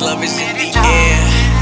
love is in the air.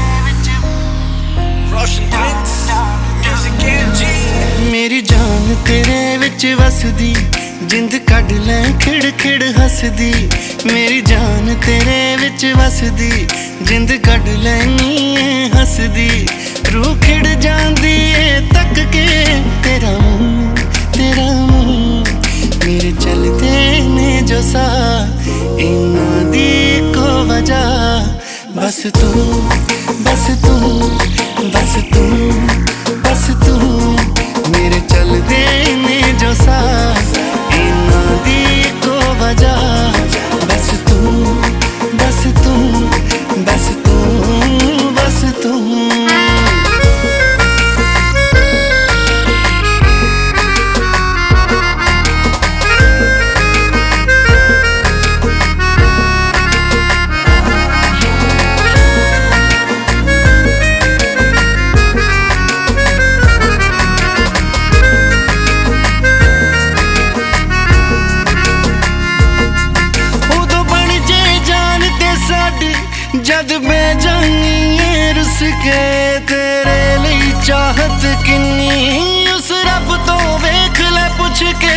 Roshan Prince, music MG. मेरी जान तेरे विच वसदी, जिंद कढ लै खिड़ खिड़ हसदी। मेरी जान तेरे विच वसदी, जिंद कढ लैनी हसदी। रूह खिड़ जांदी है तक के तेरा मुंह, तेरा मुंह। मेरे चलते ने जो सा इन्ना दी को वजह। बस तू, बस तू, बस तू, बस तू। मेरे चलते ने जो सा इन्ना दी को वजह। बस तू, बस तू, बस तू, बस तू। जद मैं जानी है रुस के तेरे लिए चाहत किन्नी। उस रब तो वेख ले पुछ के।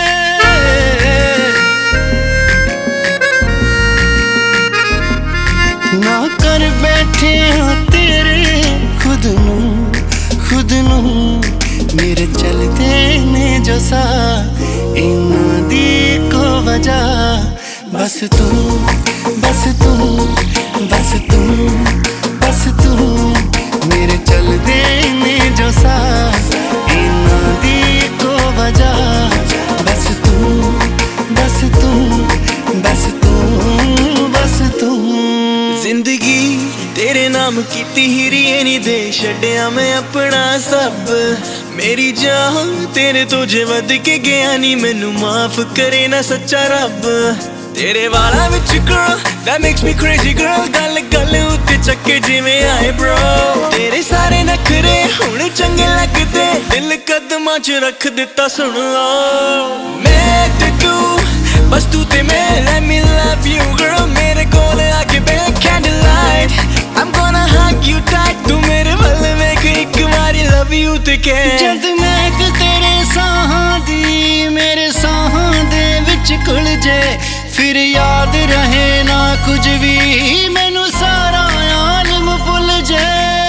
ना कर बैठे हाँ तेरे खुद नू, खुद नू। मेरे चलते ने जो सा इन्ना दी को वजह। बस तू, बस तू, बस तू, बस तू। मेरे चलते ने जो सा इन्ना दी को वजह। बस तू, बस तू, बस तू, बस तू। जिंदगी तेरे नाम कीती हीरिए नी दे छड्डिया मैं अपना सब। मेरी जान तेरे तो जे वध के गया नी, मैनू माफ करे ना सच्चा रब। तेरे वाला विच girl that makes me crazy girl। गल गल उत्ते चक्के जिवें आए bro। तेरे सारे नखरे हुण चंगे लगदे, दिल कदमां च रख दिता सुन लो। मैं ते तू, बस तू ते मैं, let me love you girl। मेरे कोल आके बैठ candlelight, I'm gonna hug you tight। तू मेरे वल वेख इक वारी love you ते कह। जद महक तेरे साहां दी मेरे साहां दे विच घुल जे, फिर याद रहे ना कुछ भी, मैनू सारा आलम भुल जे।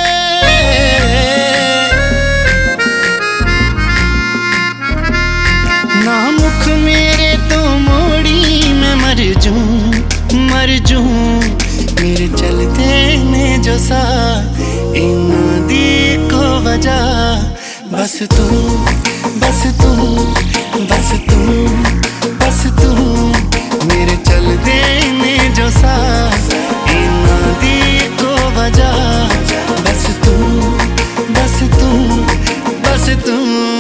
ना मुख मेरे तो मोड़ी मैं मर जूं, मर जूं। मेरे चलते ने जो सा इन्ना दी को वजह। बस तू, बस तू, बस तू, बस तू। मेरे चलते ने जो सा इन्ना दी को वजह। बस तू, बस तू, बस तू।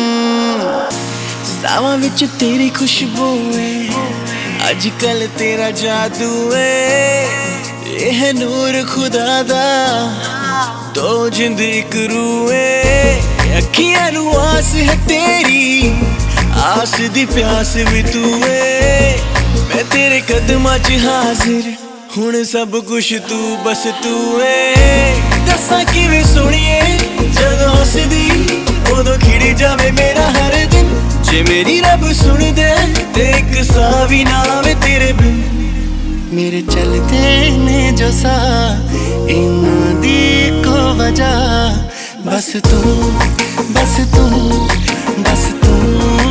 सावां विच तेरी खुशबू है, अजकल तेरा जादू है। ये है नूर खुदा दा, दो जिंद इक रूह है। अखियां नू आस है तेरी, आस दी प्यास भी तू है। मैं तेरे कदमां च हाजिर, हुण सब कुछ तू, बस तू है। दस्सां किवें सुणीए जदों हसदी, उदों खिड़ जावे मेरा हर दिन। जे मेरी रब सुन दे ते इक सा भी ना आवे तेरे बिन। मेरे चलते ने जो सा इन्ना दी को वजह। बस तू, बस तू, बस तू।